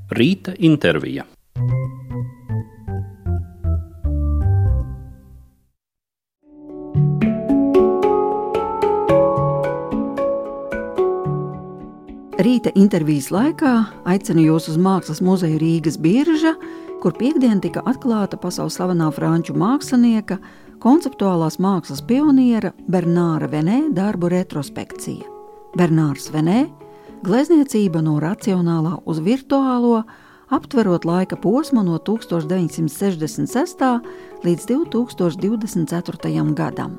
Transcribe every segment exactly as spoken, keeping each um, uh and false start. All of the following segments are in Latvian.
Rīta intervija. Rīta intervijas laikā aicinu jūs uz Mākslas muzeju Rīgas Birža, kur piektdien tika atklāta pasaules slavenā franču mākslinieka, konceptuālās mākslas pioniera Bernāra Venē darbu retrospekcija. Bernārs Venē – glezniecība no racionālā uz virtuālo, aptverot laika posmu no tūkstoš deviņsimt sešdesmit sestā līdz divi tūkstoši divdesmit ceturtajam gadam.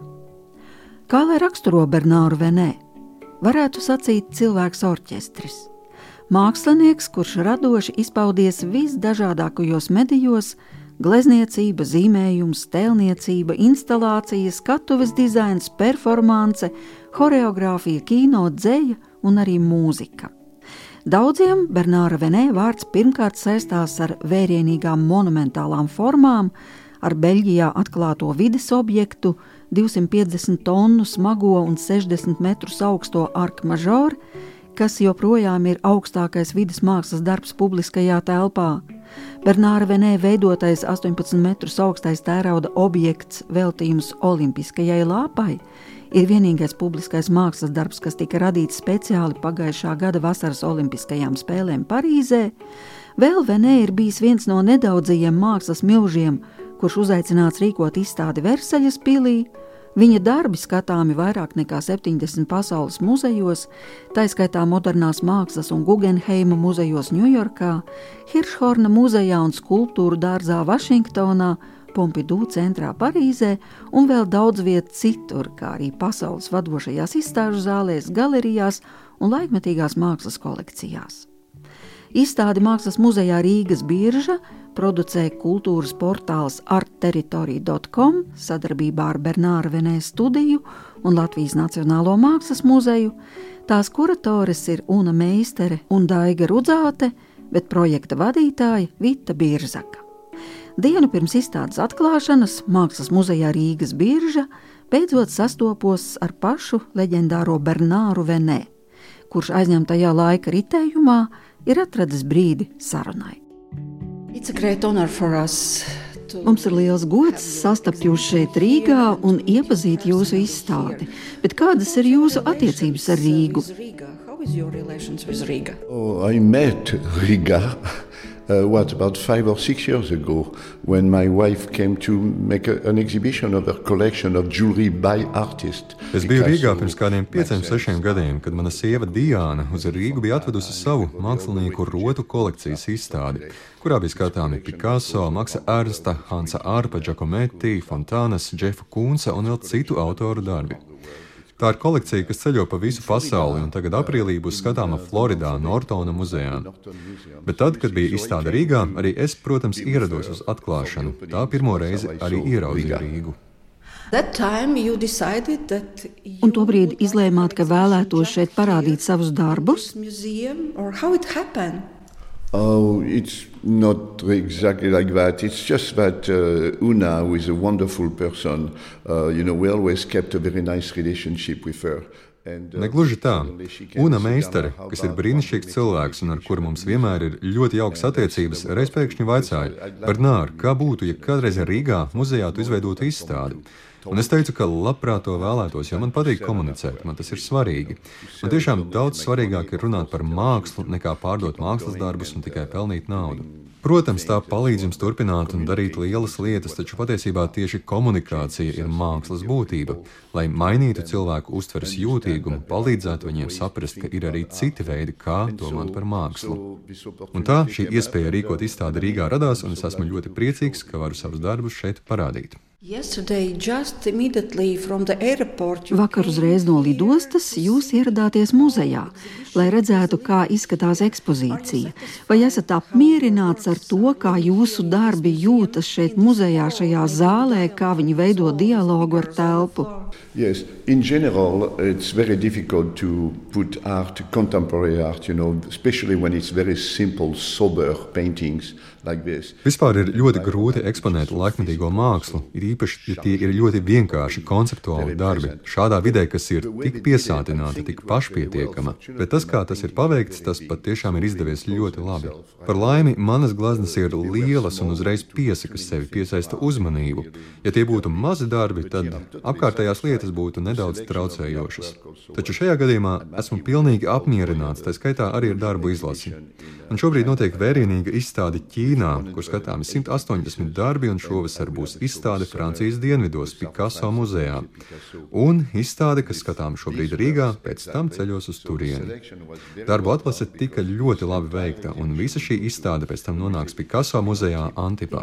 Kā lai raksturo Bernāru Venē? Varētu sacīt cilvēks orķestris. Mākslinieks, kurš radoši izpaudies visdažādākajos medijos, glezniecība, zīmējums, tēlniecība, instalācijas, skatuves dizains, performance, horeogrāfija, kino, dzeja un arī mūzika. Daudziem Bernāra Venē vārds pirmkārt saistās ar vērienīgām monumentālām formām, ar Beļģijā atklāto vides objektu, divsimt piecdesmit tonnu smago un sešdesmit metrus augsto Arc Major, kas joprojām ir augstākais vides mākslas darbs publiskajā telpā. Bernāra Venē veidotais astoņpadsmit metrus augstais tērauda objekts veltījums olimpiskajai lāpai ir vienīgais publiskais mākslas darbs, kas tika radīts speciāli pagājušā gada vasaras olimpiskajām spēlēm Parīzē. Vēl Venē ir bijis viens no nedaudzajiem mākslas milžiem, kurš uzaicināts rīkot izstādi Versaļas pilī. Viņa darbi skatāmi vairāk nekā septiņdesmit pasaules muzejos, taiskaitā modernās mākslas un Guggenheima muzejos Ņujorkā, Hiršhorna muzejā un skulptūru dārzā Vašingtonā, Pompidou centrā Parīzē un vēl daudz viet citur, kā arī pasaules vadošajās izstāžu zālēs, galerijās un laikmetīgās mākslas kolekcijās. Izstādi Mākslas muzejā Rīgas Birža producē kultūras portāls artteritorija dot com sadarbībā ar Bernāra Venē studiju un Latvijas Nacionālo mākslas muzeju. Tās kuratores ir Una Meistere un Daiga Rudzāte, bet projekta vadītāja Vita Birzaka. Dienu pirms izstādes atklāšanas Mākslas muzejā Rīgas Birža beidzot sastopos ar pašu leģendāro Bernāru Venē, kurš aizņemtajā laika ritējumā ir atradis brīdi sarunai. Mums ir liels gods sastapt jūs šeit Rīgā un iepazīt jūsu izstādi. Bet kādas ir jūsu attiecības ar Rīgu? Oh, I met Riga. Uh, what, about five or six years ago, when my wife came to make a, an exhibition of her collection of jewelry by artists. Es biju Rīgā pirms kādiem pieciem, sešiem gadiem, kad mana sieva Diāna uz Rīgu bija atvedusi savu mākslinieku rotu kolekcijas izstādi, kurā bija skatāmi Picasso, Maksa Ernsta, Hansa Arpa, Giacometti, Fontānas, Džefa Kunsa un vēl citu autoru darbi. Tā ir kolekcija, kas ceļo pa visu pasauli, un tagad aprīlī būs skatāma Floridā, Nortona muzejā. Bet tad, kad bija izstāde Rīgā, arī es, protams, ierados uz atklāšanu. Tā pirmo reizi arī ieraudzīju Rīgu. Un tobrīd izlēmāt, ka vēlētos šeit parādīt savus darbus? Oh, it's not exactly like that. It's just that uh, Una, who is a wonderful person, uh, you know, we always kept a very nice relationship with her. And, uh, Negluži tā. Una Meistere, kas ir brīnišķīgs cilvēks un ar kuru mums vienmēr ir ļoti jaukas attiecības, reiz pēkšņi vaicāja: Bernār, kā būtu, ja kādreiz Rīgā muzejā tu izveidotu izstādi? Un es teicu, ka labprāt to vēlētos, jo man patīk komunicēt, man tas ir svarīgi. Man tiešām daudz svarīgāk ir runāt par mākslu, nekā pārdot mākslas darbus un tikai pelnīt naudu. Protams, tā palīdz jums turpināt un darīt lielas lietas, taču patiesībā tieši komunikācija ir mākslas būtība, lai mainītu cilvēku uztveres jūtīgumu, palīdzētu viņiem saprast, ka ir arī citi veidi, kā domāt par mākslu. Un tā šī iespēja rīkot izstādi Rīgā radās, un es esmu ļoti priecīgs, ka varu savus darbus šeit parādīt. Vakar uzreiz no lidostas jūs ieradāties muzejā, lai redzētu, kā izskatās ekspozīcija. Vai esat apmierināts ar to, kā jūsu darbi jūtas šeit muzejā, šajā zālē, kā viņi veido dialogu ar telpu? Yes, in general, it's very difficult to put art, contemporary art, you know, especially when it's very simple, sober paintings like this. Vispār ir ļoti grūti eksponēt laikmetīgo mākslu, ir īpaši, ja tie ir ļoti vienkārši konceptuāli darbi, šādā vidē, kas ir tik piesātināta, tik pašpietiekama. Bet tas, kā tas ir paveikts, tas pat tiešām ir izdevies ļoti labi. Par laimi, manas glaznas ir lielas un uzreiz piesaka sevi, piesaista uzmanību. Ja tie būtu mazi darbi, tad apkārtējās lietas būtu nedaudz traucējošas. Taču šajā gadījumā esmu pilnīgi apmierināts, tā skaitā arī ar darbu izlasi. Un šobrīd notiek vērienīga izstāde Ķīnā, kur skatāmi simt astoņdesmit darbi, un šovasar būs izstāde Francijas dienvidos Picasso muzejā. Un izstāde, kas skatām šobrīd Rīgā, pēc tam ceļos uz turieni. Darbu atlase tika ļoti labi veikta, un visa šī izstāde pēc tam nonāks Picasso muzejā Antipā.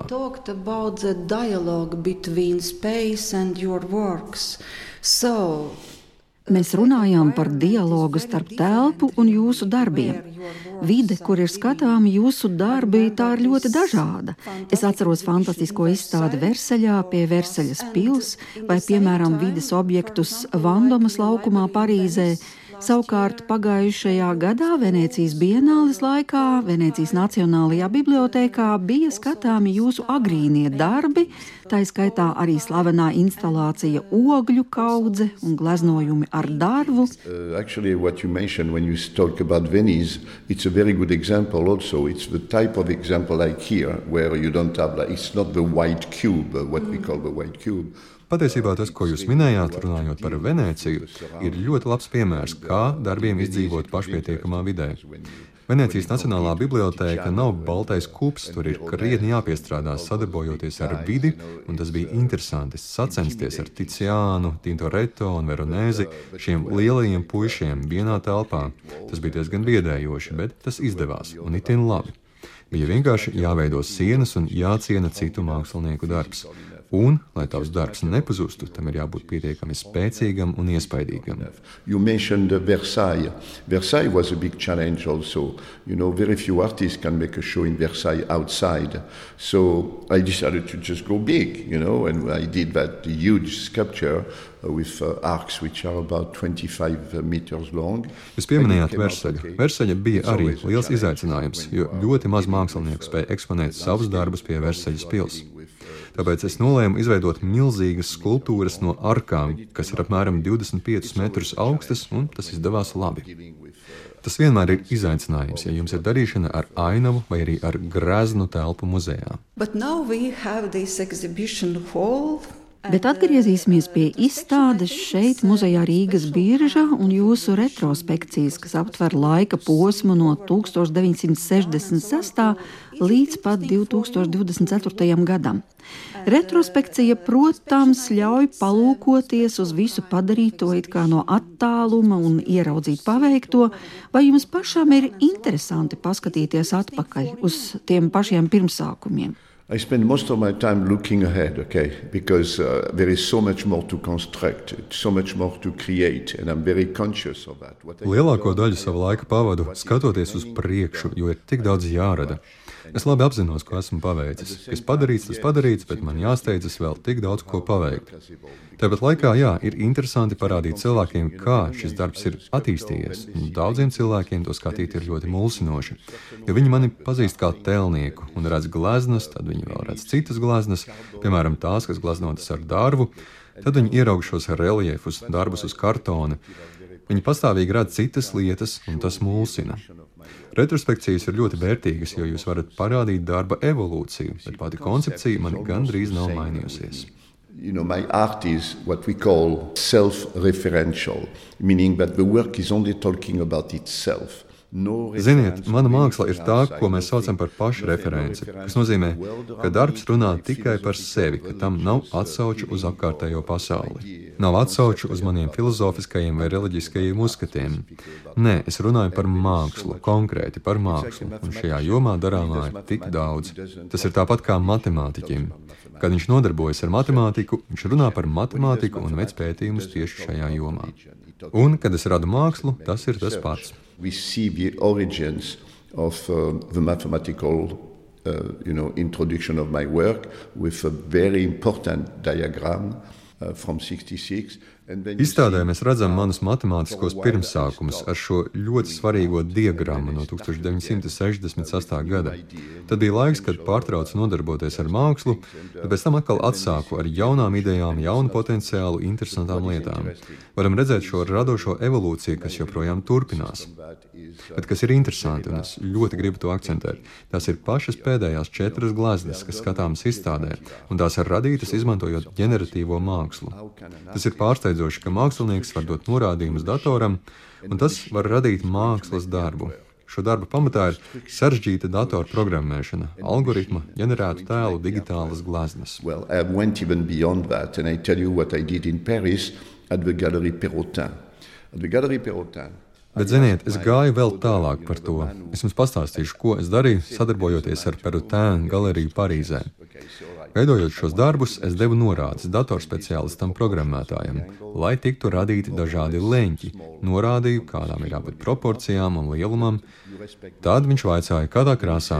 So, mēs runājām par dialogu starp telpu un jūsu darbiem. Vide, kur ir skatāmi jūsu darbi, tā ir ļoti dažāda. Es atceros fantastisko izstādi Versaļā pie Versaļas pils vai, piemēram, vides objektus Vandomas laukumā Parīzē. Savukārt pagājušajā gadā Venēcijas bienāles laikā Venēcijas Nacionālajā bibliotēkā bija skatāmi jūsu agrīnie darbi, tā skaitā arī slavenā instalācija Ogļu kaudze un gleznojumi ar darbu. Uh, actually, what you mentioned when you talk about Venice, it's a very good example also. It's the type of example like here, where you don't have, like, it's not the white cube, what we call the white cube. Patiesībā tas, ko jūs minējāt, runājot par Venēciju, ir ļoti labs piemērs, kā darbiem izdzīvot pašpietiekamā vidē. Venēcijas Nacionālā bibliotēka nav baltais kups, tur ir krietni jāpiestrādā sadarbojoties ar vidi, un tas bija interesanti sacensties ar Tiziānu, Tintoretto un Veronēzi, šiem lielajiem puišiem vienā telpā. Tas bija diezgan biedējoši, bet tas izdevās, un itin labi. Bija vienkārši jāveido sienas un jāciena citu mākslinieku darbs. Un, lai tavs darbs nepazustu, tam ir jābūt pietiekami spēcīgam un iespaidīgam. You mentioned Versailles. Versailles was a big challenge also. You know, very few artists can make a show in Versailles outside. So I decided to just go big, you know, and I did that huge sculpture with uh, arcs which are about twenty-five meters long. Jūs pieminējāt Versaļu. Versaļa bija arī liels izaicinājums, jo ļoti maz mākslinieku spēja eksponēt savus darbus pie Versaļas pils. Tāpēc es nolēmu izveidot milzīgas skulptūras no arkām, kas ir apmēram divdesmit piecus metrus augstas, un tas izdevās labi. Tas vienmēr ir izaicinājums, ja jums ir darīšana ar ainavu vai arī ar greznu telpu muzejā. Bet atgriezīsimies pie izstādes šeit, muzejā Rīgas Birža, un jūsu retrospekcijas, kas aptver laika posmu no tūkstoš deviņsimt sešdesmit sestā līdz pat divi tūkstoši divdesmit ceturtajam gadam. Retrospekcija, protams, ļauj palūkoties uz visu padarīto it kā no attāluma un ieraudzīt paveikto, vai jums pašam ir interesanti paskatīties atpakaļ uz tiem pašiem pirmsākumiem? I spend most of my time looking ahead, okay, because uh, there is so much more to construct, so much more to create, and I'm very conscious of that. Lielāko daļu savu laiku pavadu skatoties uz priekšu, jo ir tik daudz jārada. Es labi apzinos, ko esmu paveicis. Kas padarīts, tas padarīts, bet man jāsteidzas vēl tik daudz, ko paveikt. Tāpat laikā, jā, ir interesanti parādīt cilvēkiem, kā šis darbs ir attīstījies. Daudziem cilvēkiem to skatīt ir ļoti mulsinoši, jo viņi mani pazīst kā tēlnieku un redz gleznas, tad viņi vēl redz citas gleznas, piemēram tās, kas gleznotas ar darbu, tad viņi ieraug šos reliefus, darbus uz kartona. Viņi pastāvīgi redz citas lietas, un tas mulsina. Retrospekcijas ir ļoti vērtīgas, jo jūs varat parādīt darba evolūciju, bet pati koncepcija man gandrīz nav mainījusies. You know, my art is what we call self-referential, meaning that the work is only talking about itself. No Ziniet, mana māksla ir tā, ko mēs saucam par pašreferenci, kas nozīmē, ka darbs runā tikai par sevi, ka tam nav atsauču uz apkārtējo pasauli. Nav atsauču uz maniem filozofiskajiem vai reliģiskajiem uzskatiem. Nē, es runāju par mākslu, konkrēti par mākslu, un šajā jomā darāmā ir tik daudz. Tas ir tāpat kā matemātiķim. Kad viņš nodarbojas ar matemātiku, viņš runā par matemātiku un veic pētījumus tieši šajā jomā. Un, kad es radu mākslu, tas ir tas pats. We see the origins of uh, the mathematical uh, you know, introduction of my work with a very important diagram uh, from sixty-six. Izstādē mēs redzam manus matemātiskos pirmsākumus ar šo ļoti svarīgo diagrammu no tūkstoš deviņsimt sešdesmit sestā gada. Tad bija laiks, kad pārtraucu nodarboties ar mākslu, bet pēc tam atkal atsāku ar jaunām idejām, jaunu potenciālu, interesantām lietām. Varam redzēt šo radošo evolūciju, kas joprojām turpinās. Bet kas ir interesanti, un es ļoti gribu to akcentēt, tās ir pašas pēdējās četras gleznas, kas skatāmas izstādē, un tās ir radītas izmantojot ģeneratīvo mākslu. Tas ir pārsteidzoši, ka mākslinieks var dot norādījumus datoram, un tas var radīt mākslas darbu. Šo darbu pamatā ir sarežģīta datora programmēšana, algoritma, ģenerētu tēlu, digitālas gleznas. Well, I went even beyond that, and I tell you what I did in Paris at the Galerie Perrotin. At the Galerie Perrotin. Bet, ziniet, es gāju vēl tālāk par to. Es jums pastāstīšu, ko es darīju, sadarbojoties ar Perrotin galeriju Parīzē. Veidojot šos darbus, es devu norādes datorspeciālistam programmētājam, lai tiktu radīti dažādi leņķi. Norādīju, kādām ir jābūt proporcijām un lielumam. Tad viņš vaicāja, kādā krāsā.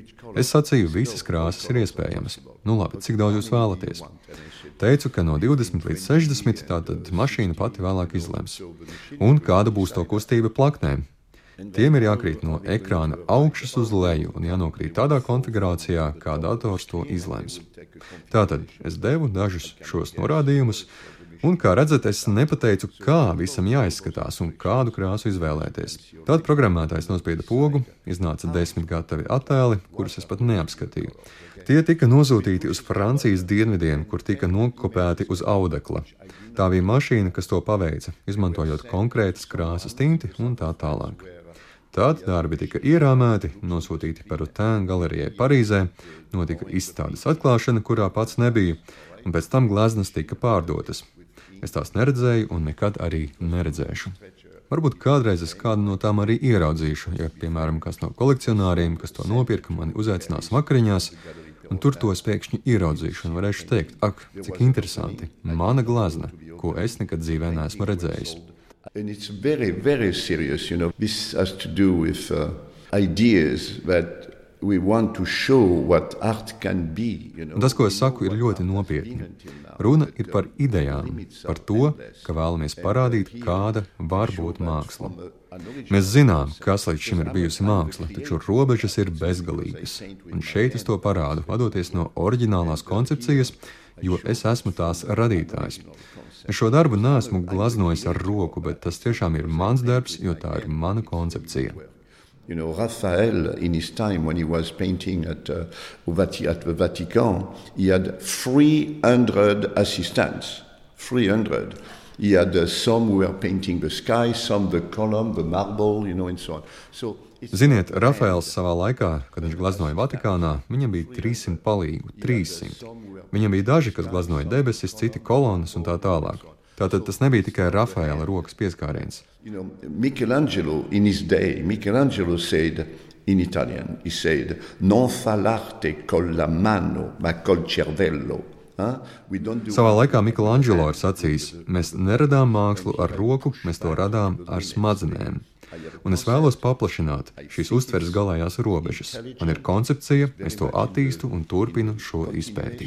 Es sacīju, visas krāsas ir iespējamas. Nu labi, cik daudz jūs vēlaties? Teicu, ka no divdesmit līdz sešdesmit, tātad mašīna pati vēlāk izlems. Un kāda būs to kustība plaknēm? Tiem ir jākrīt no ekrāna augšas uz leju un jānokrīt tādā konfigurācijā, kā dators to izlems. Tātad es devu dažus šos norādījumus, un, kā redzat, es nepateicu, kā visam jāizskatās un kādu krāsu izvēlēties. Tad programmētājs nospieda pogu, iznāca desmit gatavi attēli, kurus es pat neapskatīju. Tie tika nosūtīti uz Francijas dienvidiem, kur tika nokopēti uz audekla. Tā bija mašīna, kas to paveica, izmantojot konkrētas krāsas tinti un tā tālāk. Tad darbi tika ierāmēti, nosūtīti Perrotin galerijai Parīzē, notika izstādes atklāšana, kurā pats nebija, un pēc tam gleznas tika pārdotas. Es tās neredzēju un nekad arī neredzēšu. Varbūt kādreiz es kādu no tām arī ieraudzīšu, ja, piemēram, kāds no kolekcionāriem, kas to nopirka, mani uzaicinās vakariņās, un tur to es pēkšņi ieraudzīšu un varēšu teikt, ak, cik interesanti, mana glezna, ko es nekad dzīvē neesmu redzējis. And it's very, very serious, you know. This has to do with uh, ideas that we want to show what art can be, you know. Un tas, ko es saku, ir ļoti nopietni. Runa ir par idejām, par to, ka vēlamies parādīt, kāda var būt māksla. Mēs zinām, kas līdz šim ir bijusi māksla, taču robežas ir bezgalīgas. Un šeit es to parādu, vadoties no oriģinālās koncepcijas, jo es esmu tās radītājs. Es šo darbu neesmu glaznojis ar roku, bet tas tiešām ir mans darbs, jo tā ir mana koncepcija. You know, Raphael, in his time when he was painting at, uh, at the Vatican, he had three hundred assistants. three hundred. He had uh, some who were painting the sky, some the column, the marble, you know, and so on. So, Ziniet, Rafaels savā laikā, kad viņš glaznoja Vatikānā, viņam bija trīssimt palīgu, trīssimt. Viņam bija daži, kas glaznoja debesis, citi kolonas un tā tālāk. Tātad tas nebija tikai Rafaela rokas pieskāriens. You know, Michelangelo in his day, Michelangelo said in Italian, he said, non fa l'arte con la mano, ma col cervello. Huh? Do... Savā laikā Michelangelo ir sacījis, mēs neradām mākslu ar roku, mēs to radām ar smadzenēm. Un es vēlos paplašināt šīs uztveres galējās robežas. Man ir koncepcija, es to attīstu un turpinu šo izpēti.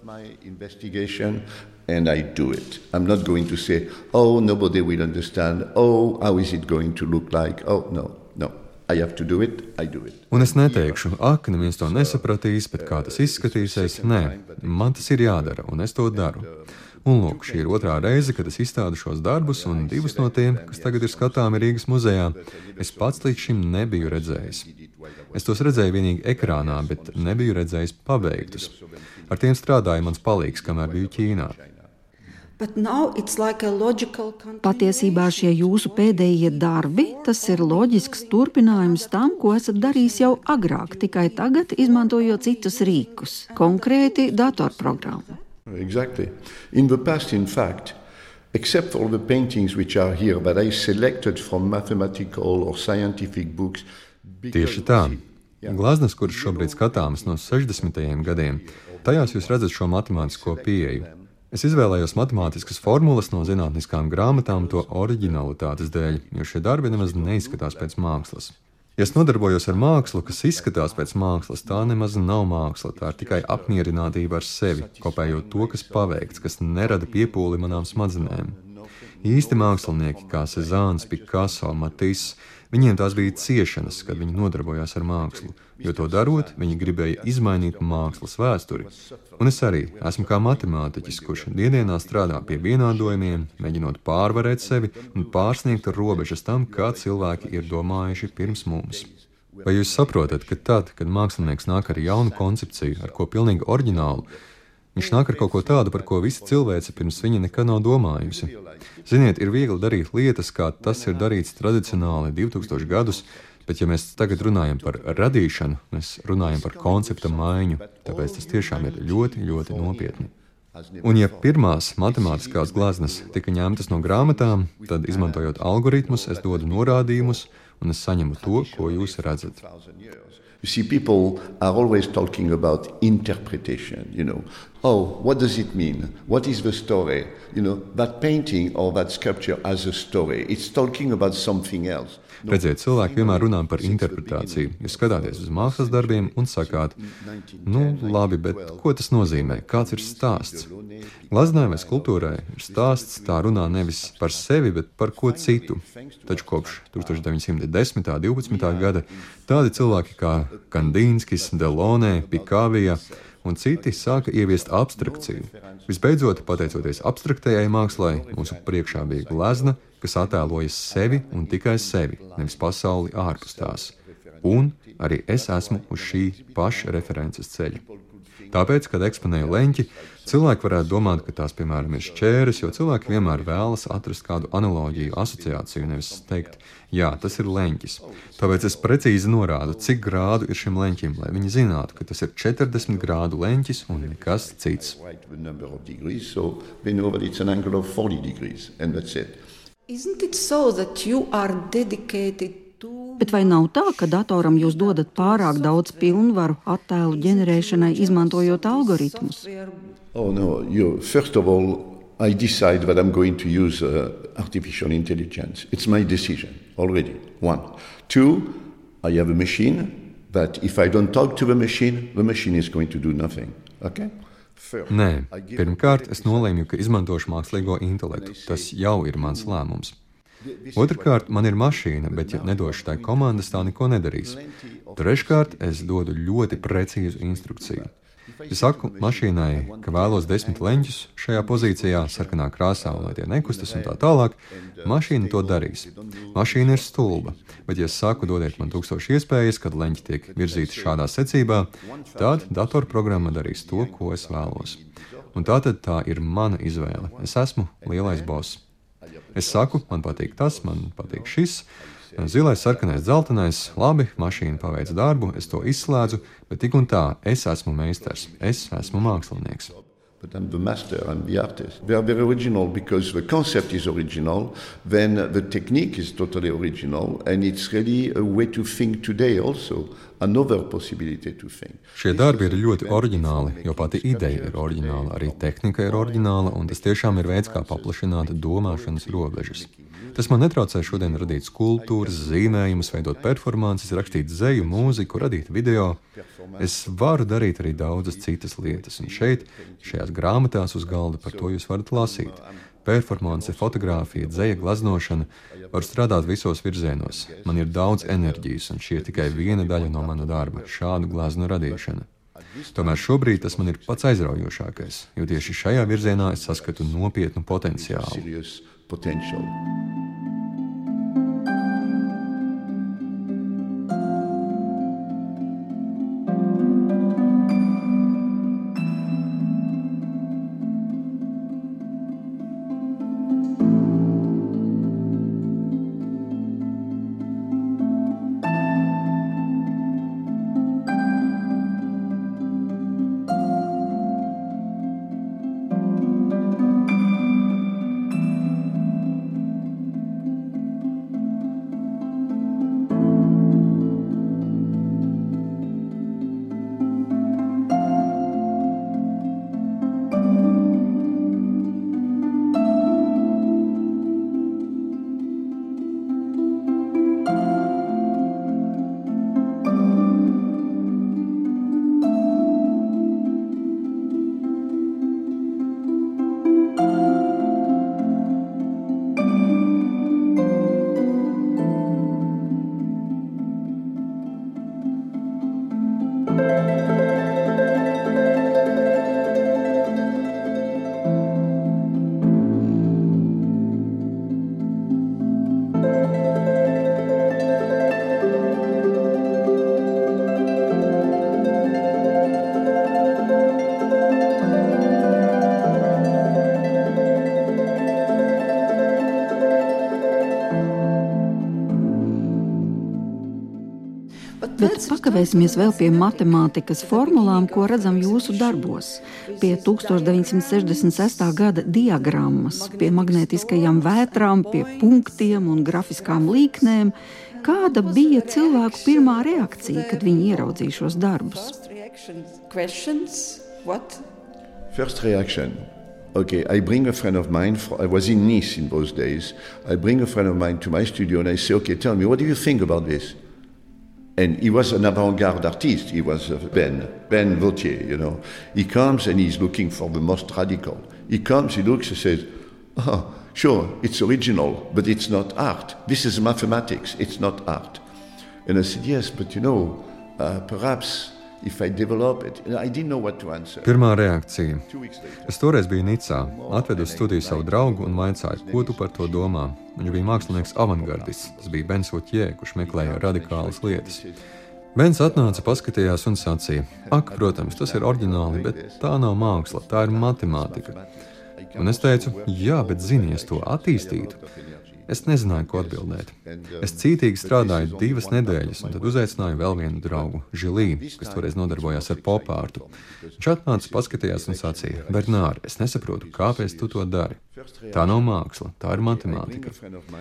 And I do it. I'm not going to say, oh, nobody will understand. Oh, how is it going to look like? Oh, no, no. I have to do it, I do it. Un es neteikšu, ak, neviens to nesapratīs, bet kā tas izskatīsies. Nē, man tas ir jādara, un es to daru. Un lūk, šī ir otrā reize, kad es izstādu šos darbus, un divus no tiem, kas tagad ir skatāmi Rīgas muzejā, es pats līdz šim nebiju redzējis. Es tos redzēju vienīgi ekrānā, bet nebiju redzējis pabeigtus. Ar tiem strādāja mans palīgs, kamēr biju Ķīnā. Like logical... Patiesībā šie jūsu pēdējie darbi, tas ir loģisks turpinājums tam, ko esat darījis jau agrāk, tikai tagad izmantojot citus rīkus, konkrēti datorprogrammu. Exactly. In the past, in fact, except for the paintings which are here that I selected from mathematical or scientific books. Tieši tā. Glaznas, kuras šobrīd skatāmas no sešdesmitajiem gadiem, tajās jūs redzat šo matemātisko pieeju. Es izvēlējos matemātiskas formulas no zinātniskām grāmatām to oriģinalitātes dēļ, jo šie darbi nemaz neizskatās pēc mākslas. Ja es nodarbojos ar mākslu, kas izskatās pēc mākslas, tā nemaz nav māksla, tā ir tikai apmierinātība ar sevi, kopējot to, kas paveikts, kas nerada piepūli manām smadzenēm. Īsti mākslinieki kā Cezannes, Picasso, Matisse, viņiem tās bija ciešanas, kad viņi nodarbojās ar mākslu, jo to darot, viņi gribēja izmainīt mākslas vēsturi. Un es arī esmu kā matemātiķis, kurš dienā strādā pie vienādojumiem, mēģinot pārvarēt sevi un pārsniegt robežas tam, kā cilvēki ir domājuši pirms mums. Vai jūs saprotat, ka tad, kad mākslinieks nāk ar jaunu koncepciju, ar ko pilnīgi oriģinālu, viņš nāk ar kaut ko tādu, par ko visa cilvēce pirms viņa nekad nav domājusi? Ziniet, ir viegli darīt lietas, kā tas ir darīts tradicionāli divtūkstoši gadus, bet ja mēs tagad runājam par radīšanu, mēs runājam par koncepta maiņu, tāpēc tas tiešām ir ļoti, ļoti nopietni. Un ja pirmās matemātiskās gleznas tika ņemtas no grāmatām, tad, izmantojot algoritmus, es dodu norādījumus, un es saņemu to, ko jūs redzat. You see, people are always talking about interpretation, you know. Oh, what does it mean? What is the story? You know, that painting or that sculpture has a story. It's talking about something else. Redziet, cilvēki vienmēr runā par interpretāciju. Jūs skatāties uz mākslas darbiem un sakāt, nu, labi, bet ko tas nozīmē? Kāds ir stāsts? Gleznai vai skulptūrai ir stāsts, tā runā nevis par sevi, bet par ko citu. Taču kopš tūkstoš deviņi simti desmitā, divpadsmitā gada tādi cilvēki kā Kandīnskis, Delaunay, Picavia un citi sāka ieviest abstrakciju. Visbeidzot, pateicoties abstraktajai mākslai, mūsu priekšā bija glezna, kas attēlojas sevi un tikai sevi, nevis pasauli ārpus tās. Un arī es esmu uz šī paša references ceļa. Tāpēc, kad eksponēju leņķi, cilvēki varētu domāt, ka tās, piemēram, ir šķēres, jo cilvēki vienmēr vēlas atrast kādu analoģiju, asociāciju, nevis teikt, jā, tas ir leņķis. Tāpēc es precīzi norādu, cik grādu ir šim leņķim, lai viņi zinātu, ka tas ir četrdesmit grādu leņķis un nekas cits. Isn't it so that you are dedicated to... Bet vai nav tā, ka datoram jūs dodat pārāk daudz pilnvaru attēlu ģenerēšanai, izmantojot algoritmus? Oh no, you, first of all, I decide that I'm going to use uh, artificial intelligence. It's my decision already, one. Two, I have a machine that if I don't talk to the machine, the machine is going to do nothing, okay? Nē, pirmkārt, es nolēmu, ka izmantošu mākslīgo intelektu. Tas jau ir mans lēmums. Otrkārt, man ir mašīna, bet ja nedošu tai komandas, tā neko nedarīs. Treškārt, es dodu ļoti precīzu instrukciju. Es saku mašīnai, ka vēlos desmit leņķus šajā pozīcijā, sarkanā krāsā, un lai tie nekustas un tā tālāk, mašīna to darīs. Mašīna ir stulba, bet ja es saku, dodiet man tūkstoši iespējas, kad leņķi tiek virzīti šādā secībā, tad datorprogramma darīs to, ko es vēlos. Un tātad tā ir mana izvēle. Es esmu lielais boss. Es saku, man patīk tas, man patīk šis, zilais, sarkanais, dzeltenais, labi, mašīna paveic darbu, es to izslēdzu, bet tik un tā, es esmu meistars, es esmu mākslinieks. But I'm the master, I'm the artist. They are very original because the concept is original, then the technique is totally original, and it's really a way to think today also, another possibility to think. Šie darbi ir ļoti oriģināli, jo pati ideja ir oriģināla, arī tehnika ir oriģināla, un tas tiešām ir veids, kā paplašināt domāšanas robežas. Tas man netraucē šodien radīt skulptūras, zīmējumus, veidot performances, rakstīt dzeju, mūziku, radīt video. Es varu darīt arī daudzas citas lietas, un šeit, šajās grāmatās uz galda par to jūs varat lasīt. Performance, fotogrāfija, dzeja, gleznošana, var strādāt visos virzienos. Man ir daudz enerģijas, un šī ir tikai viena daļa no mana darba - šādu gleznu radīšana. Tomēr šobrīd tas man ir pats aizraujošākais, jo tieši šajā virzienā es saskatu nopietnu potenciālu. Potential. Bet pakavēsimies vēl pie matemātikas formulām, ko redzam jūsu darbos. Pie tūkstoš deviņsimt sešdesmit sestā gada diagrammas, pie magnētiskajām vētrām, pie punktiem un grafiskām līknēm. Kāda bija cilvēku pirmā reakcija, kad viņi ieraudzīja šos darbus? First reaction. Okay, I bring a friend of mine, I was in Nice in those days. I bring a friend of mine to my studio and I say, okay, tell me, what do you think about this? And he was an avant-garde artist. He was uh, Ben, Ben Vautier, you know. He comes and he's looking for the most radical. He comes, he looks and says, oh, sure, it's original, but it's not art. This is mathematics, it's not art. And I said, yes, but you know, uh, perhaps if I develop it, and I didn't know what to answer. Pirmā reakcija. Es toreiz biju Nicā, atvedu uz studiju savu draugu un vaicāju, ko tu par to domā. Viņš bija mākslinieks avangardists, tas bija Bens Vautier, kurš meklēja radikālas lietas. Bens atnāca, paskatījās un sacīja, ak, protams, tas ir oriģināli, bet tā nav māksla, tā ir matemātika. Un es teicu, jā, bet zini, es to attīstītu. Es nezināju, ko atbildēt. Es cītīgi strādāju divas nedēļas, un tad uzaicināju vēl vienu draugu, Žilī, kas toreiz nodarbojās ar popārtu. Viņš atnāca, paskatījās un sacīja, Bernār, es nesaprotu, kāpēc tu to dari. Tā nav māksla, tā ir matemātika.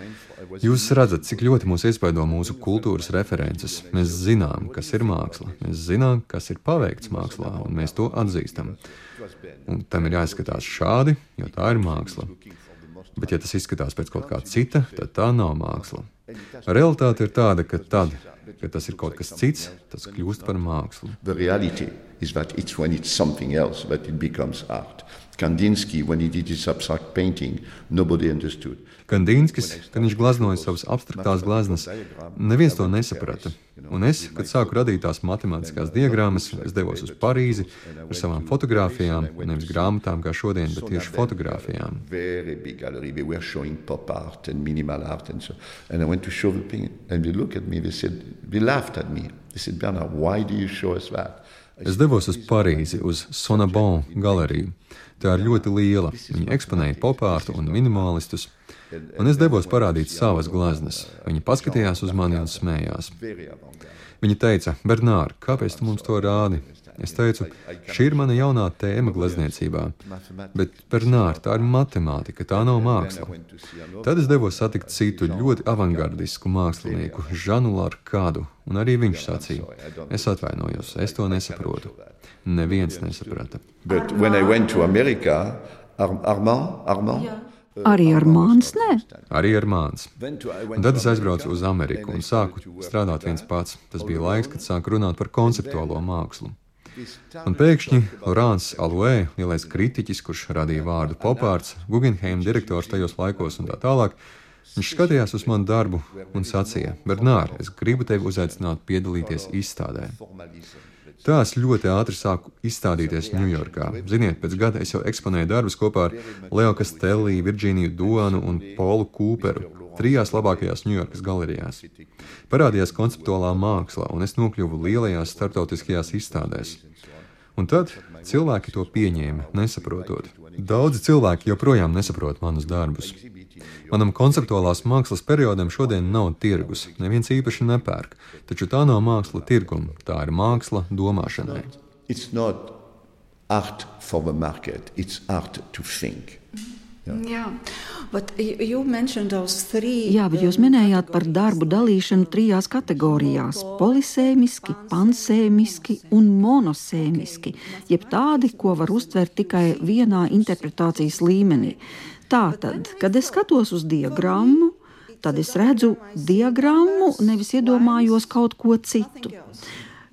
Jūs redzat, cik ļoti mūs iespaido mūsu kultūras references. Mēs zinām, kas ir māksla, mēs zinām, kas ir paveikts mākslā, un mēs to atzīstam. Un tam ir jāizskatās šādi, jo tā ir māksla. Bet, ja tas izskatās pēc kaut kā cita, tad tā nav māksla. Realitāte ir tāda, ka tad, kad tas ir kaut kas cits, tas kļūst par mākslu. The reality is that it's when it's something else that it becomes art. Kandinsky, when he did his abstract painting, nobody understood. Kandinskis, kad viņš glaznoja savas abstraktās glaznas, neviens to nesaprata. Un es, kad sāku radīt tās matemātiskās diagrammas, es devos uz Parīzi ar savām fotogrāfijām, nevis grāmatām kā šodien, bet tieši fotogrāfijām. Very big gallery, they were showing pop art and minimal art and so. And I went to show the thing, and they looked at me, they said, they laughed at me. They said, Bernard, why do you show us that? Es devos uz Parīzi, uz Sonabon galeriju. Tā ir ļoti liela. Viņi eksponēja popārtu un minimalistus. Un es devos parādīt savas glaznas. Viņi paskatījās uz mani un smējās. Viņi teica, Bernār, kāpēc tu mums to rādi? Es teicu, šī ir mana jaunā tēma glazniecībā. Bet, Bernār, tā ir matemātika, tā nav māksla. Tad es devos satikt citu ļoti avangardisku mākslinieku, Žanu Larkadu, un arī viņš sacīja, es atvainojos, es to nesaprotu. Neviens nesaprata. But when I went to America, Ar- Armand, Armand? Jā. Arī Armāns, ne? Arī Armāns. Un tad es aizbraucu uz Ameriku un sāku strādāt viens pats. Tas bija laiks, kad sāku runāt par konceptuālo mākslu. Un pēkšņi Laurents Alouet, lielais kritiķis, kurš radīja vārdu popārts, Guggenheim direktors tajos laikos un tā tālāk, viņš skatījās uz manu darbu un sacīja, Bernār, es gribu tevi uzaicināt piedalīties izstādē. Tā es ļoti ātri sāku izstādīties Ņujorkā. Ziniet, pēc gada es jau eksponēju darbus kopā ar Leo Castelli, Virģīniju Duanu un Polu Kūperu, trijās labākajās Ņujorkas galerijās. Parādījās konceptuālā māksla, un es nokļuvu lielajās starptautiskajās izstādēs. Un tad cilvēki to pieņēma, nesaprotot. Daudzi cilvēki joprojām nesaprot manus darbus. Manam konceptuālās mākslas periodam šodien nav tirgus, neviens īpaši nepērk, taču tā nav māksla tirgum, tā ir māksla domāšanai. It's not art for the market, it's art to think. Yeah. But you mentioned those three. Jā, bet jūs minējāt par darbu dalīšanu trijās kategorijās – polisēmiski, pansēmiski un monosēmiski, jeb tādi, ko var uztvert tikai vienā interpretācijas līmenī. Tātad, kad es skatos uz diagrammu, tad es redzu diagrammu, nevis iedomājos kaut ko citu.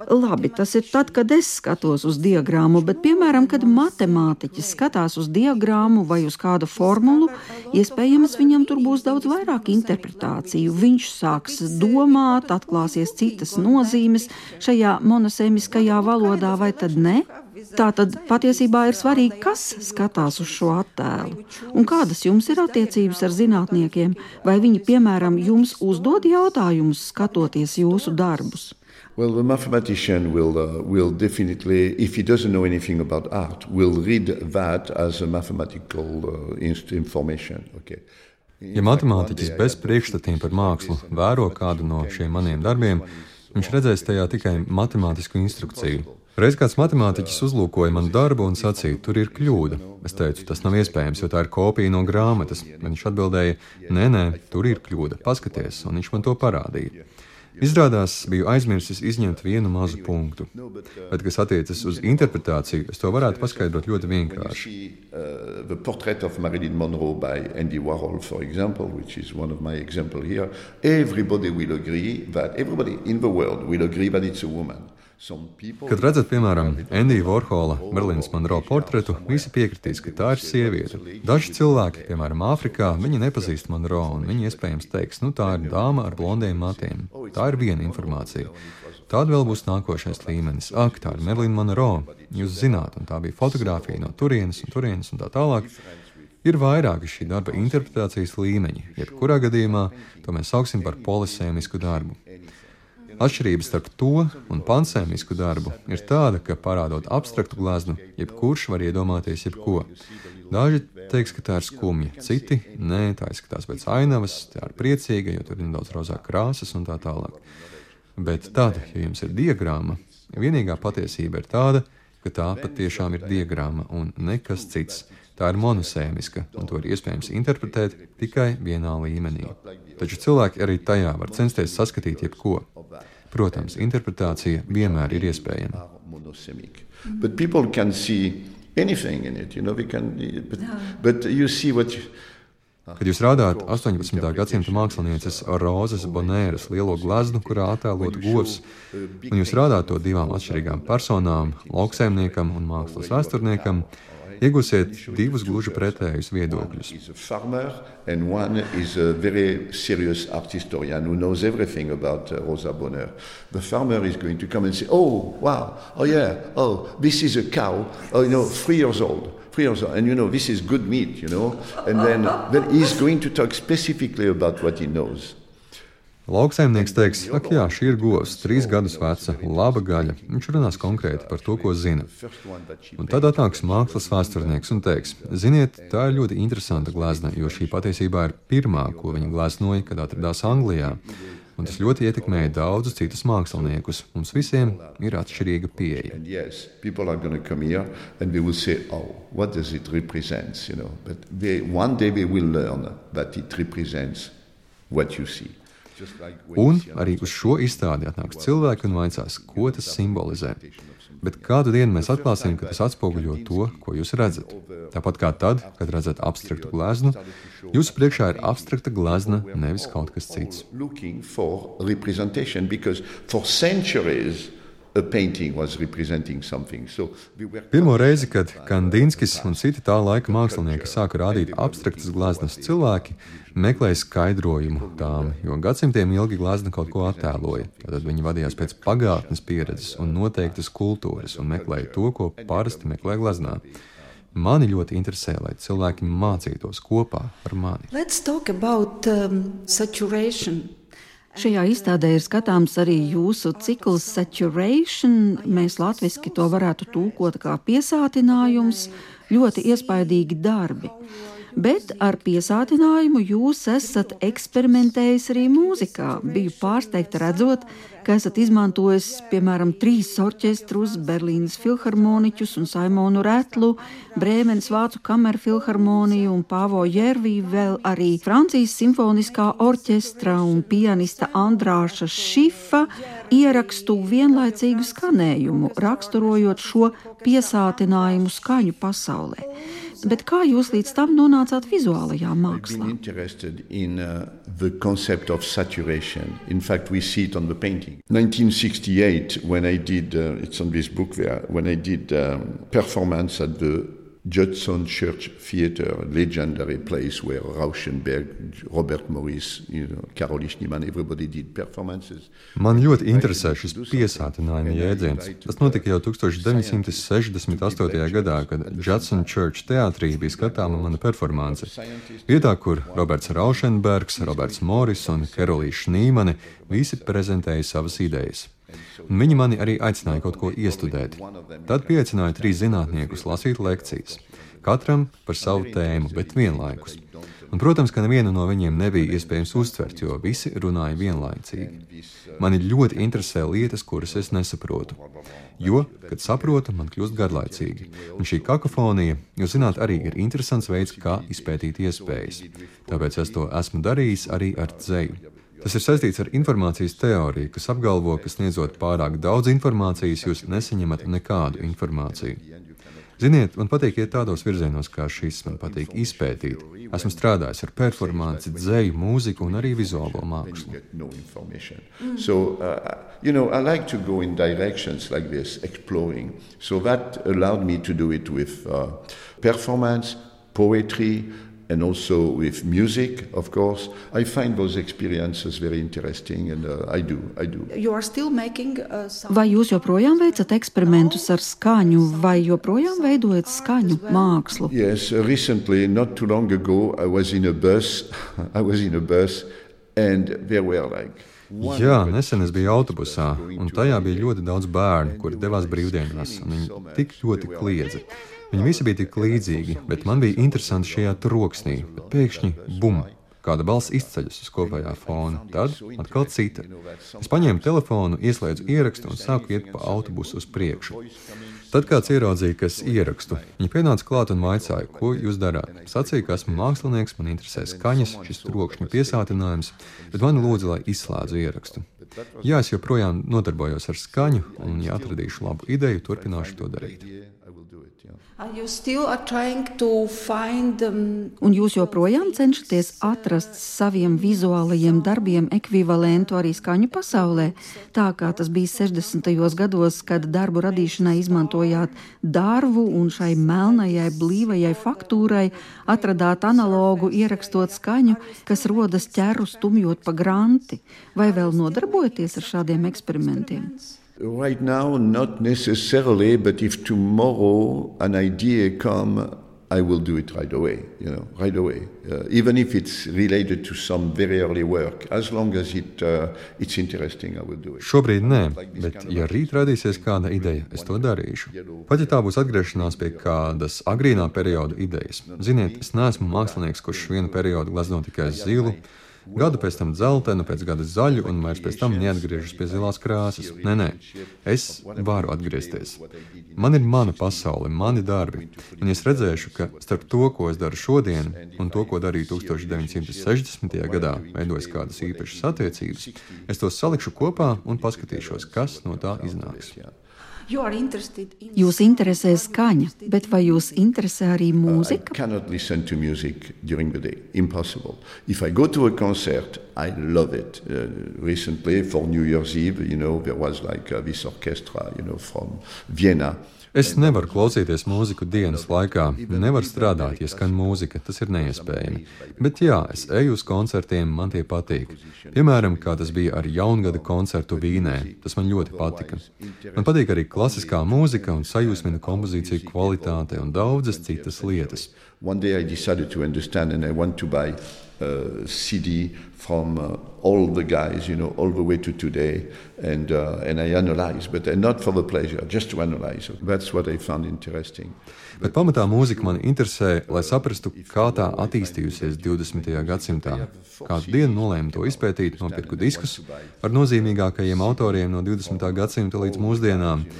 Labi, tas ir tad, kad es skatos uz diagrammu, bet, piemēram, kad matemātiķis skatās uz diagrammu vai uz kādu formulu, iespējams, viņam tur būs daudz vairāk interpretāciju. Viņš sāks domāt, atklāsies citas nozīmes šajā monosēmiskajā valodā, vai tad ne? Tātad patiesībā ir svarīgi, kas skatās uz šo attēlu. Un kādas jums ir attiecības ar zinātniekiem? Vai viņi, piemēram, jums uzdod jautājumus, skatoties jūsu darbus? Well, the mathematician will, uh, will definitely, if he doesn't know anything about art, will read that as a mathematical uh, information. Okay. Ja matemātiķis bez priekšstatiem par mākslu vēro kādu no šiem maniem darbiem, viņš redzēs tajā tikai matemātisku instrukciju. Reiz kāds matemātiķis uzlūkoja manu darbu un sacīja, tur ir kļūda. Es teicu, tas nav iespējams, jo tā ir kopija no grāmatas. Viņš atbildēja, nē, nē, tur ir kļūda, paskaties, un viņš man to parādīja. Izrādās, biju aizmirsis izņemt vienu mazu punktu, bet, kas attiecas uz interpretāciju, es to varētu paskaidrot ļoti vienkārši. The portrait of Marilyn Monroe by Andy Warhol, for example, which is one of my examples here, everybody will agree that everybody in the world will agree that it's a woman. Kad redzat, piemēram, Endija Vorhola, Marilynas Monroe portretu, visi piekritīs, ka tā ir sieviete. Daži cilvēki, piemēram, Āfrikā, viņi nepazīst Monroe, un viņi iespējams teiks, nu tā ir dāma ar blondiem matiem. Tā ir viena informācija. Tāda vēl būs nākošais līmenis. Ak, tā ir Marilyn Monroe. Jūs zināt, un tā bija fotografija no turienes un turienes un tā tālāk. Ir vairāki šī darba interpretācijas līmeņi, jebkurā gadījumā to mēs sauksim par polisēmisku darbu. Atšķirība starp to un pansēmisku darbu ir tāda, ka parādot abstraktu gleznu, jebkurš var iedomāties jebko. Daži teiks, ka tā ir skumja, citi nē, tā izskatās pēc ainavas, tā ir priecīga, jo tur ir nedaudz rozāk krāsas un tā tālāk. Bet tad, ja jums ir diagramma, vienīgā patiesība ir tāda, ka tā patiešām ir diagramma un nekas cits. Tā ir monosēmiska, un to ir iespējams interpretēt tikai vienā līmenī. Taču cilvēki arī tajā var censties saskatīt jebko. Protams, interpretācija vienmēr ir iespējama. But people can see anything in it, you know, we can, but, but you see what you... Kad jūs rādāt astoņpadsmitā gadsimta mākslinieces Rozes Bonēras lielo gleznu, kurā attēlot govs, un jūs rādāt to divām atšķirīgām personām, lauksaimniekam un mākslas vēsturniekam, iegūsiet divus gluži pretējus viedokļus. And one is a very serious art historian who knows everything about uh, Rosa Bonheur. The farmer is going to come and say, oh, wow, oh yeah, oh, this is a cow, oh, you know, three years old, three years old, and you know, this is good meat, you know, and then, then he's going to talk specifically about what he knows. Lauksaimnieks teiks, ak jā, šī ir govs, trīs gadus veca, laba gaļa. Viņš runās konkrēti par to, ko zina. Un tad atnāks mākslas vēsturnieks un teiks, ziniet, tā ir ļoti interesanta glezna, jo šī patiesībā ir pirmā, ko viņa gleznoja, kad atradās Anglijā. Un tas ļoti ietekmēja daudzus citus māksliniekus. Mums visiem ir atšķirīga pieeja. And yes, people are going to come here and they will say, oh, what does it represent, you know? But they, one day they will learn that it represents what you see. Un arī uz šo izstādi atnāks cilvēki un vaicās, ko tas simbolizē. Bet kādu dienu mēs atklāsim, ka tas atspoguļo to, ko jūs redzat. Tāpat kā tad, kad redzat abstraktu gleznu, jūsu priekšā ir abstrakta glezna, nevis kaut kas cits. A painting was representing something. So we were... Pirmo reizi, kad Kandinskis un citi tā laika mākslinieki sāka rādīt abstraktas gleznas, cilvēki meklēja skaidrojumu tām, jo gadsimtiem ilgi glezna kaut ko attēloja. Tad viņi vadījās pēc pagātnes pieredzes un noteiktas kultūras un meklēja to, ko parasti meklē gleznā. Mani ļoti interesē, lai cilvēki mācītos kopā ar mani. Let's talk about um, saturation. Šajā izstādē ir skatāms arī jūsu cikls Saturation. Mēs latviski to varētu tulkot kā piesātinājums, ļoti iespaidīgi darbi. Bet ar piesātinājumu jūs esat eksperimentējis arī mūzikā. Biju pārsteigta redzot, ka esat izmantojis, piemēram, trīs orķestrus, Berlīnes filharmoniķus un Saimonu Retlu, Brēmenes Vācu kamerfilharmoniju un Pavo Jervī, vēl arī Francijas simfoniskā orķestra un pianista Andrāša Šifa ierakstu vienlaicīgu skanējumu, raksturojot šo piesātinājumu skaņu pasaulē. bet kā jūs līdz tam nonācāt vizuālajā mākslā? In uh, the concept of saturation. In fact, we see it on the painting. nineteen sixty-eight, when I did, uh, it's on this book there, when I did um, performance at the Judson Church Theatre, a legendary place where Rauschenberg, Robert Morris, you know, Karol Schneemann, everybody did performances. Man ļoti interesē šis piesātinājuma jēdziens. Tas notika jau deviņdesmit sešdesmit astotajā gadā, kad Judson Church teātrī bija skatāma mana performance. Vietā, kur Roberts Rauschenbergs, Roberts Morris un Karolī Šņīmane visi prezentēja savas idejas. Un viņi mani arī aicināja kaut ko iestudēt. Tad pieaicināja trīs zinātniekus lasīt lekcijas. Katram par savu tēmu, bet vienlaikus. Un, protams, ka nevienu no viņiem nebija iespējams uztvert, jo visi runāja vienlaicīgi. Mani ļoti interesē lietas, kuras es nesaprotu. Jo, kad saprotu, man kļūst garlaicīgi. Un šī kakofonija, jūs zināt, arī ir interesants veids, kā izpētīt iespējas. Tāpēc es to esmu darījis arī ar dzeju. Tas ir saistīts ar informācijas teoriju, kas apgalvo, ka sniedzot pārāk daudz informācijas, jūs nesaņemat nekādu informāciju. Ziniet, man patīk iet tādos virzienos, kā šis, man patīk izpētīt. Esmu strādājis ar performanci, dzeju, mūziku un arī vizuālo mākslu. So, uh, you know, I like to go in directions like this, exploring. So that allowed me to do it with uh, performance, poetry, and also with music, of course. I find those experiences very interesting, and uh, I do, I do. You are still making uh, some... Vai jūs joprojām veicat eksperimentus ar skaņu, vai joprojām veidojat skaņu mākslu? Yes, uh, recently, not too long ago, I was in a bus. I was in a bus, and there were like... Jā, nesen es biju autobusā, un tajā bija ļoti daudz bērnu, kuri devās brīvdienās, un viņi tik ļoti kliedza. Viņi visi bija tik līdzīgi, bet man bija interesanti šajā troksnī, bet pēkšņi bum, kāda balss izceļas uz kopējā fona, tad atkal cita. Es paņēmu telefonu, ieslēdzu ierakstu un sāku iet pa autobusu uz priekšu. Tad kāds ieraudzīja, ka es ierakstu. Viņi pienāca klāt un vaicāja, ko jūs darāt. Sacīja, ka esmu mākslinieks, man interesē skaņas, šis trokšņu piesātinājums, bet mani lūdza, lai izslēdzu ierakstu. Jā, es joprojām nodarbojos ar skaņu, un ja atradīšu labu ideju, turpināšu to darīt. Find, um... Un jūs joprojām cenšaties atrast saviem vizuālajiem darbiem ekvivalentu arī skaņu pasaulē, tā kā tas bija sešdesmitajos gados, kad darbu radīšanai izmantojāt darbu un šai melnajai, blīvajai faktūrai atradāt analogu ierakstot skaņu, kas rodas ķeru stumjot pa granti, vai vēl nodarbojaties ar šādiem eksperimentiem? Right now, not necessarily, but if tomorrow an idea comes, I will do it right away, you know, right away. Uh, even if it's related to some very early work, as long as it, uh, it's interesting, I will do it. Šobrīd nē, bet ja rīt radīsies kāda ideja, es to darīšu. Pat ja tā būs atgriešanās pie kādas agrīnā perioda idejas. Ziniet, es neesmu mākslinieks, kurš vienu periodu glezno tikai zilu, gadu pēc tam dzeltenu, pēc gada zaļu un vairs pēc tam neatgriežas pie zilās krāsas. Nē, nē, es varu atgriezties. Man ir mana pasaule, mani darbi. Un es redzēšu, ka starp to, ko es daru šodien, un to, ko darīju deviņdesmit sešdesmitajā gadā, veidojas kādas īpašas attiecības, es tos salikšu kopā un paskatīšos, kas no tā iznāks. Jūs interesē skaņa, bet vai jūs interesē arī mūzika? I cannot listen to music during the day. Impossible. If I go to a concert, I love it. Uh, recently, for New Year's Eve, you know, there was like uh, this orchestra, you know, from Vienna. Es nevaru klausīties mūziku dienas laikā, nevaru strādāt, ja skan mūzika, tas ir neiespējami. Bet jā, es eju uz koncertiem, man tie patīk. Piemēram, kā tas bija ar jaungada koncertu Vīnē, tas man ļoti patika. Man patīk arī klasiskā mūzika un sajūsmina kompozīciju kvalitāte un daudzas citas lietas. One day I decided to understand and I want to buy a C D from uh, all the guys, you know, all the way to today, and uh, and I analyze, but uh, not for the pleasure, just to analyze. That's what I found interesting. Bet pamatā mūzika mani interesē, lai saprastu, kā tā attīstījusies divdesmitajā gadsimtā. Kādu dienu nolēmu to izpētīt, nopirku diskus ar nozīmīgākajiem autoriem no divdesmitā gadsimta līdz mūsdienām.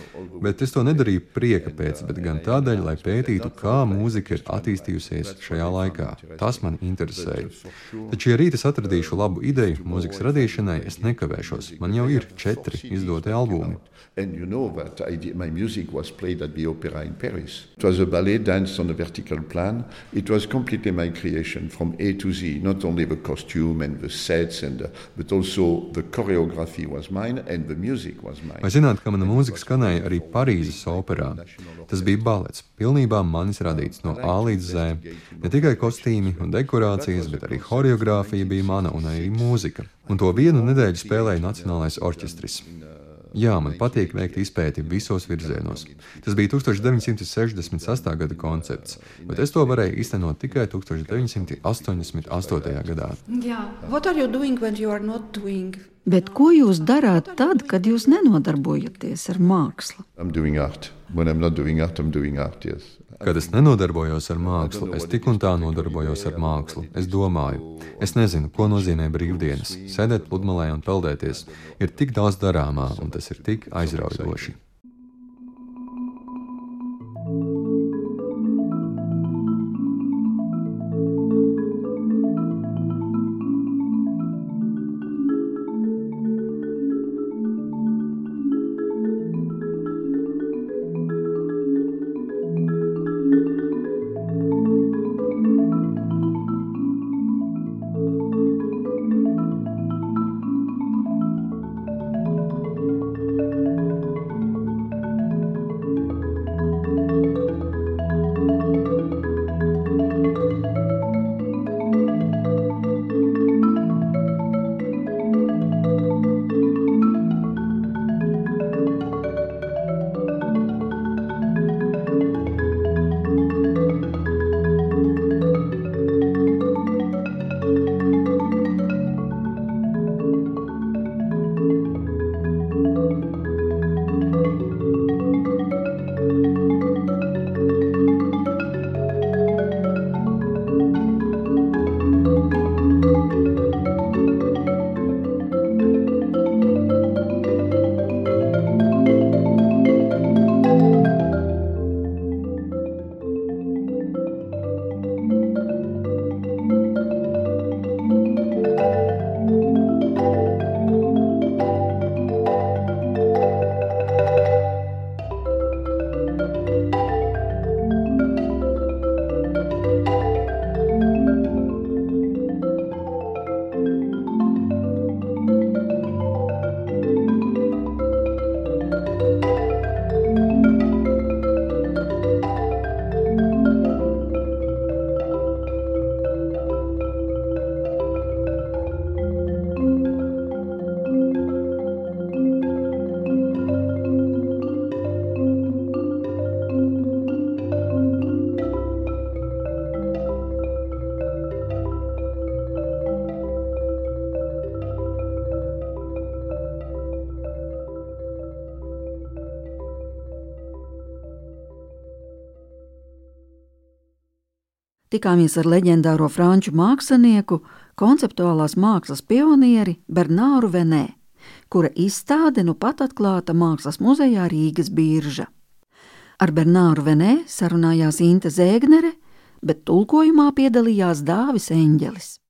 Bet es to nedarīju prieka pēc, bet gan tādēļ, lai pētītu, kā mūzika ir attīstījusies šajā laikā. Tas man interesēja. Taču, ja rīt es atradīšu labu ideju mūzikas radīšanai, es nekavēšos. Man jau ir četri izdoti albumi. And you know that I did, my music was played at the opera in Paris. It was a ballet danced on a vertical plan. It was completely my creation from A to Z. Not only the costume and the sets, and the, but also the choreography was mine and the music was mine. Vai zināt, ka mana mūzika skanēja arī Parīzes operā? Tas bija balets, pilnībā manis radīts no A līdz Z. Ne tikai kostīmi un dekorācijas, bet arī choreogrāfija bija mana un arī mūzika. Un to vienu nedēļu spēlēja Nacionālais orķestris. Jā, man patīk veikt izpēti visos virzienos. Tas bija deviņdesmit deviņi sešdesmit sestā gada koncepts, bet es to varēju īstenot tikai deviņdesmit astoņdesmit astotajā gadā. Yeah. What are you doing when you are not doing? Bet ko jūs darāt tad, kad jūs nenodarbojaties ar mākslu? I'm doing art. When I'm not doing art, I'm doing art, yes. Kad es nenodarbojos ar mākslu, es tik un tā nodarbojos ar mākslu. Es domāju, es nezinu, ko nozīmē brīvdienas. Sēdēt pludmalē un peldēties. Ir tik daudz darāmā, un tas ir tik aizraujoši. Tikāmies ar leģendāro franču mākslinieku, konceptuālās mākslas pionieri Bernāru Venē, kura izstāde nu pat atklāta Mākslas muzejā Rīgas Birža. Ar Bernāru Venē sarunājās Inte Zēgnere, bet tulkojumā piedalījās Dāvis Eņģelis.